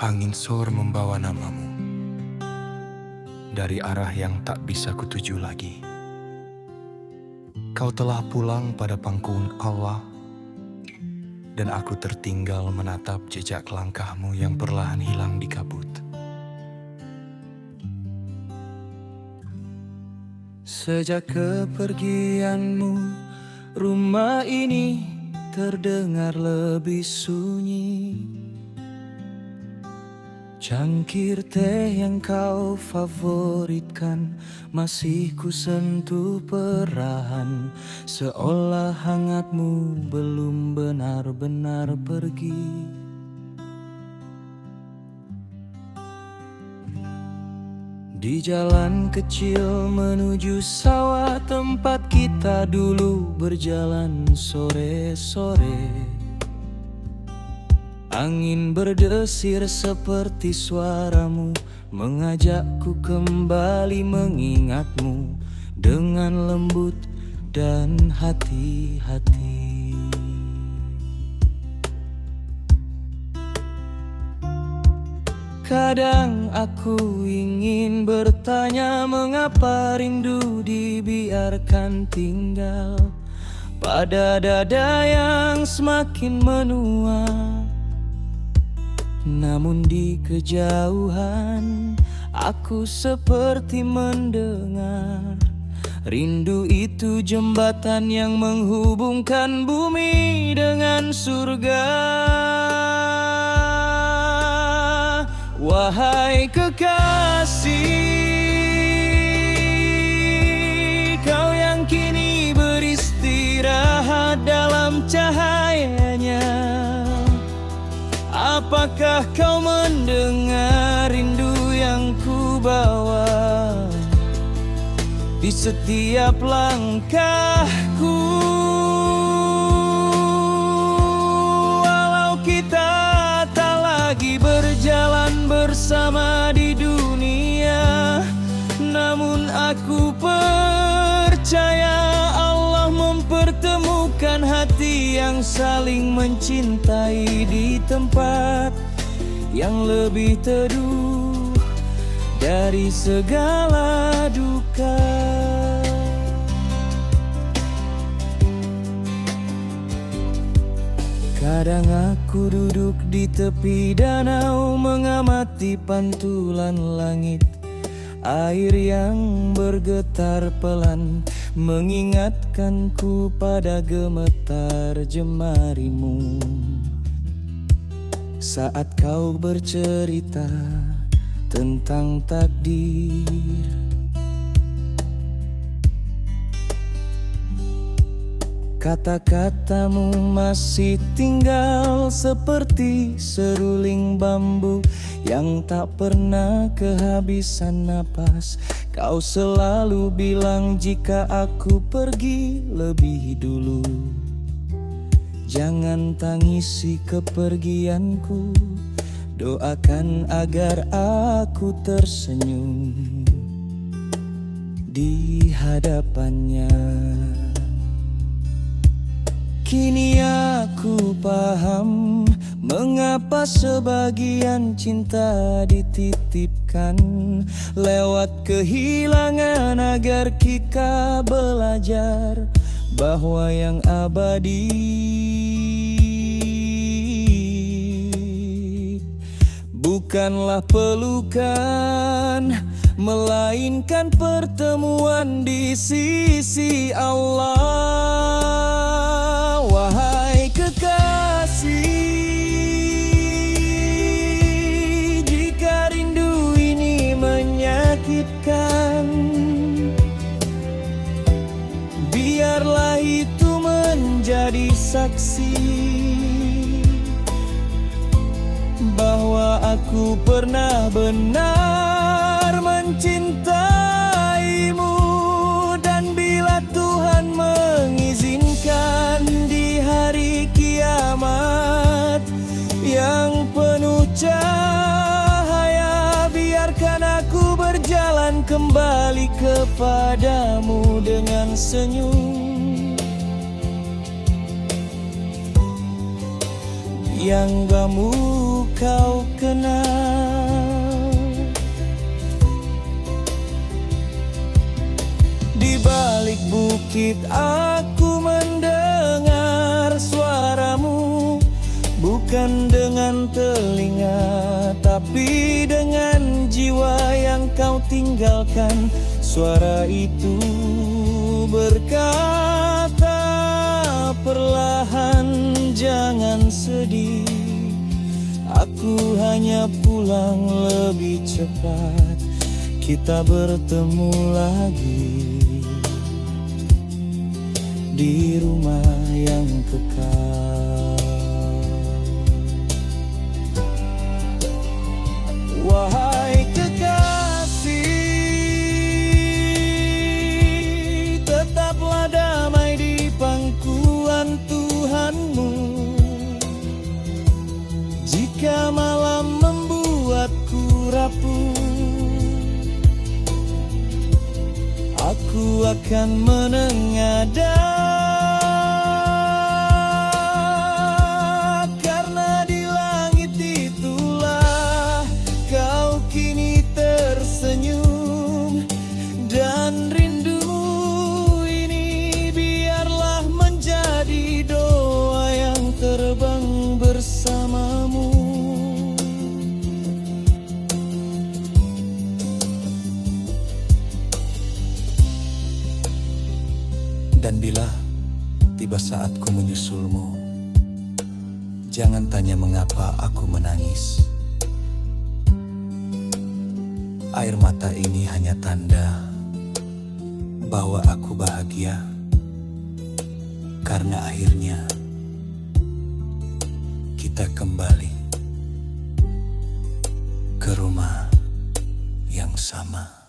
Angin sore membawa namamu dari arah yang tak bisa kutuju lagi. Kau telah pulang pada pangkuan Allah, dan aku tertinggal menatap jejak langkahmu yang perlahan hilang di kabut. Sejak kepergianmu, rumah ini terdengar lebih sunyi. Cangkir teh yang kau favoritkan masih ku sentuh perlahan, seolah hangatmu belum benar-benar pergi. Di jalan kecil menuju sawah tempat kita dulu berjalan sore-sore, angin berdesir seperti suaramu mengajakku kembali mengingatmu dengan lembut dan hati-hati. Kadang aku ingin bertanya mengapa rindu dibiarkan tinggal pada dada yang semakin menua. Namun di kejauhan aku seperti mendengar rindu itu jembatan yang menghubungkan bumi dengan surga. Wahai kekasih, kau yang kini beristirahat dalam cahayanya, apakah kau mendengar rindu yang ku bawa di setiap langkahku? Walau kita tak lagi berjalan bersama di dunia, namun aku percaya Allah mempertemukan hati yang saling mencintai di tempat yang lebih teduh dari segala duka. Kadang aku duduk di tepi danau mengamati pantulan langit, air yang bergetar pelan mengingatkanku pada gemetar jemarimu. Saat kau bercerita tentang takdir, kata-katamu masih tinggal seperti seruling bambu yang tak pernah kehabisan napas. Kau selalu bilang jika aku pergi lebih dulu, jangan tangisi kepergianku, doakan agar aku tersenyum di hadapannya. Kini aku paham mengapa sebagian cinta dititipkan lewat kehilangan, agar kita belajar bahwa yang abadi bukanlah pelukan, melainkan pertemuan di sisi Allah. Wahai kekasih, jika rindu ini menyakitkan, biarlah itu menjadi saksi bahwa aku pernah benar mencintaimu. Dan bila Tuhan mengizinkan di hari kiamat yang penuh cahaya, biarkan aku berjalan kembali kepadamu dengan senyum yang gak mungkin dulu kau kenal. Di balik bukit aku mendengar suaramu, bukan dengan telinga, tapi dengan jiwa yang kau tinggalkan. Suara itu berkata perlahan, jangan sedih, aku hanya pulang lebih cepat, kita bertemu lagi di rumah yang kekal. Wahai kekasih, tetaplah damai di pangkuan Tuhanmu. Jika malam membuatku rapuh, aku akan menengadah, karena di langit itulah kau kini tersenyum. Dan rindumu ini biarlah menjadi doa yang terbang bersamamu. Dan bila tiba saatku menyusulmu, jangan tanya mengapa aku menangis. Air mata ini hanya tanda bahwa aku bahagia, karena akhirnya kita kembali ke rumah yang sama.